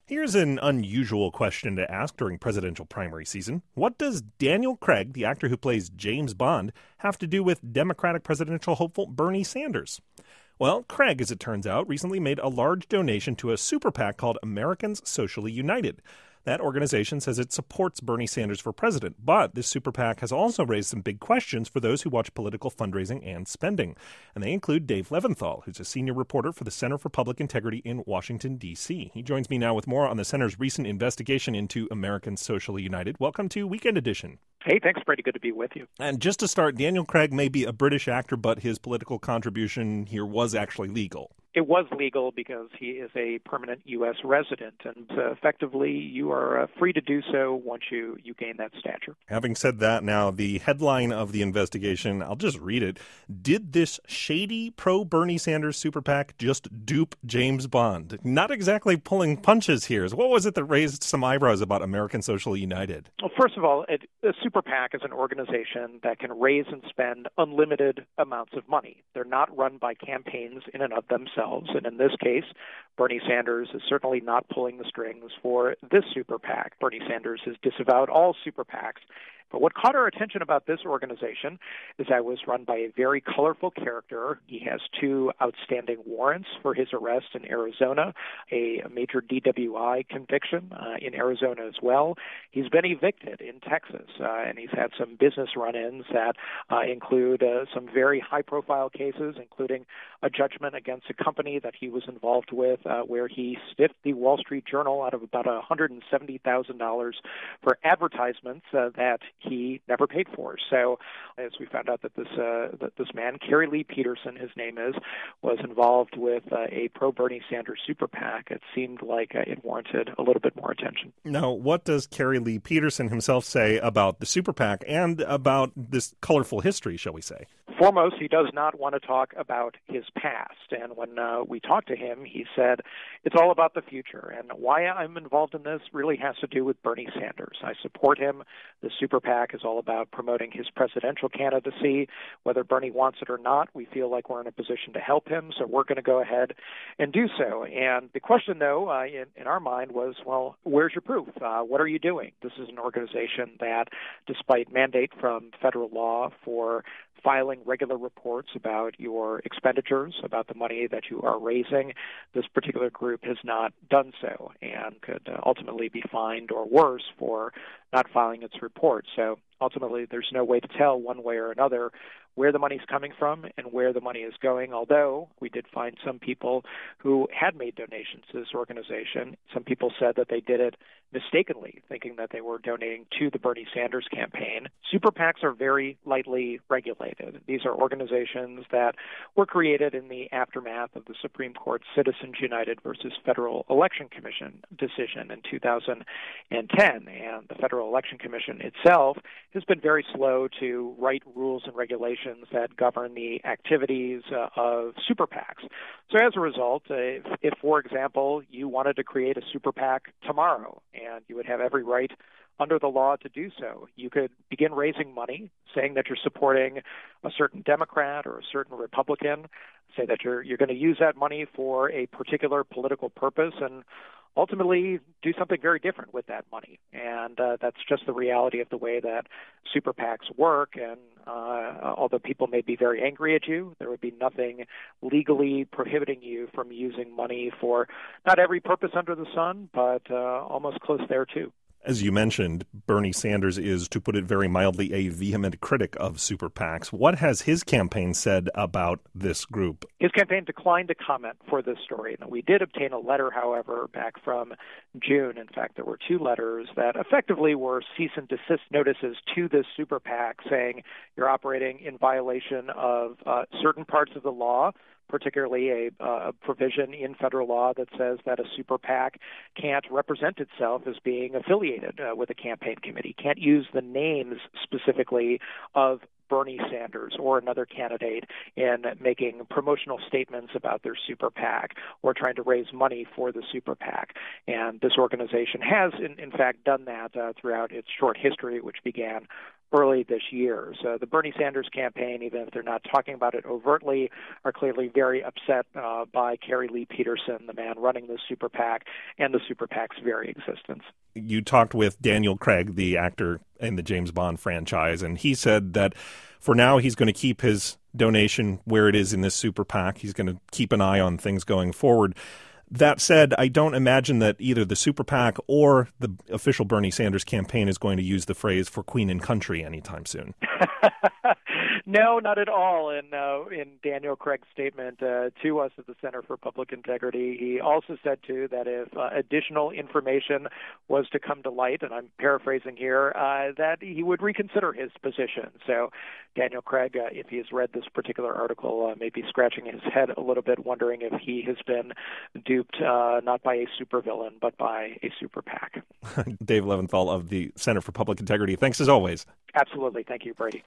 Here's an unusual question to ask during presidential primary season. What does Daniel Craig, the actor who plays James Bond, have to do with Democratic presidential hopeful Bernie Sanders? Well, Craig, as it turns out, recently made a large donation to a super PAC called Americans Socially United. That organization says it supports Bernie Sanders for president, but this super PAC has also raised some big questions for those who watch political fundraising and spending. And they include Dave Leventhal, who's a senior reporter for the Center for Public Integrity in Washington, D.C. He joins me now with more on the center's recent investigation into Americans Socially United. Welcome to Weekend Edition. Hey, thanks, Brady. Good to be with you. And just to start, Daniel Craig may be a British actor, but his political contribution here was actually legal. It was legal because he is a permanent U.S. resident, and effectively you are free to do so once you gain that stature. Having said that, now the headline of the investigation, I'll just read it. Did this shady pro-Bernie Sanders super PAC just dupe James Bond? Not exactly pulling punches here. What was it that raised some eyebrows about American Socially United? Well, first of all, a super PAC is an organization that can raise and spend unlimited amounts of money. They're not run by campaigns in and of themselves. And in this case, Bernie Sanders is certainly not pulling the strings for this super PAC. Bernie Sanders has disavowed all super PACs. But what caught our attention about this organization is that it was run by a very colorful character. He has 2 outstanding warrants for his arrest in Arizona, a major DWI conviction in Arizona as well. He's been evicted in Texas, and he's had some business run-ins that include some very high-profile cases, including a judgment against a company that he was involved with where he stiffed the Wall Street Journal out of about $170,000 for advertisements that he never paid for. So, as we found out that this man, Kerry Lee Peterson, his name is, was involved with a pro-Bernie Sanders super PAC, it seemed like it warranted a little bit more attention. Now, what does Kerry Lee Peterson himself say about the super PAC and about this colorful history, shall we say? Foremost, he does not want to talk about his past. And when we talked to him, he said, it's all about the future. And why I'm involved in this really has to do with Bernie Sanders. I support him. The super PAC is all about promoting his presidential candidacy. Whether Bernie wants it or not, we feel like we're in a position to help him. So we're going to go ahead and do so. And the question, though, in our mind was, well, where's your proof? What are you doing? This is an organization that, despite mandate from federal law for filing regular reports about your expenditures, about the money that you are raising, this particular group has not done so and could ultimately be fined or worse for not filing its report. So ultimately, there's no way to tell one way or another where the money's coming from and where the money is going, although we did find some people who had made donations to this organization. Some people said that they did it mistakenly, thinking that they were donating to the Bernie Sanders campaign. Super PACs are very lightly regulated. These are organizations that were created in the aftermath of the Supreme Court Citizens United versus Federal Election Commission decision in 2010. And the Federal Election Commission itself has been very slow to write rules and regulations that govern the activities of super PACs. So as a result, if, for example, you wanted to create a super PAC tomorrow, and you would have every right under the law to do so, you could begin raising money, saying that you're supporting a certain Democrat or a certain Republican, say that you're going to use that money for a particular political purpose, and ultimately do something very different with that money. And that's just the reality of the way that super PACs work. And although people may be very angry at you, there would be nothing legally prohibiting you from using money for not every purpose under the sun, but almost close there too. As you mentioned, Bernie Sanders is, to put it very mildly, a vehement critic of super PACs. What has his campaign said about this group? His campaign declined to comment for this story. Now, we did obtain a letter, however, back from June. In fact, there were 2 letters that effectively were cease and desist notices to this super PAC saying you're operating in violation of certain parts of the law, particularly a provision in federal law that says that a super PAC can't represent itself as being affiliated with a campaign committee, can't use the names specifically of Bernie Sanders or another candidate in making promotional statements about their super PAC or trying to raise money for the super PAC. And this organization has, in fact, done that throughout its short history, which began early this year. So the Bernie Sanders campaign, even if they're not talking about it overtly, are clearly very upset by Kerry Lee Peterson, the man running the super PAC, and the super PAC's very existence. You talked with Daniel Craig, the actor in the James Bond franchise, and he said that for now he's going to keep his donation where it is in this super PAC. He's going to keep an eye on things going forward. That said, I don't imagine that either the super PAC or the official Bernie Sanders campaign is going to use the phrase "for Queen and Country" anytime soon. No, not at all. In Daniel Craig's statement to us at the Center for Public Integrity, he also said, too, that if additional information was to come to light, and I'm paraphrasing here, that he would reconsider his position. So Daniel Craig, if he has read this particular article, may be scratching his head a little bit, wondering if he has been duped not by a supervillain, but by a super PAC. Dave Leventhal of the Center for Public Integrity. Thanks as always. Absolutely. Thank you, Brady.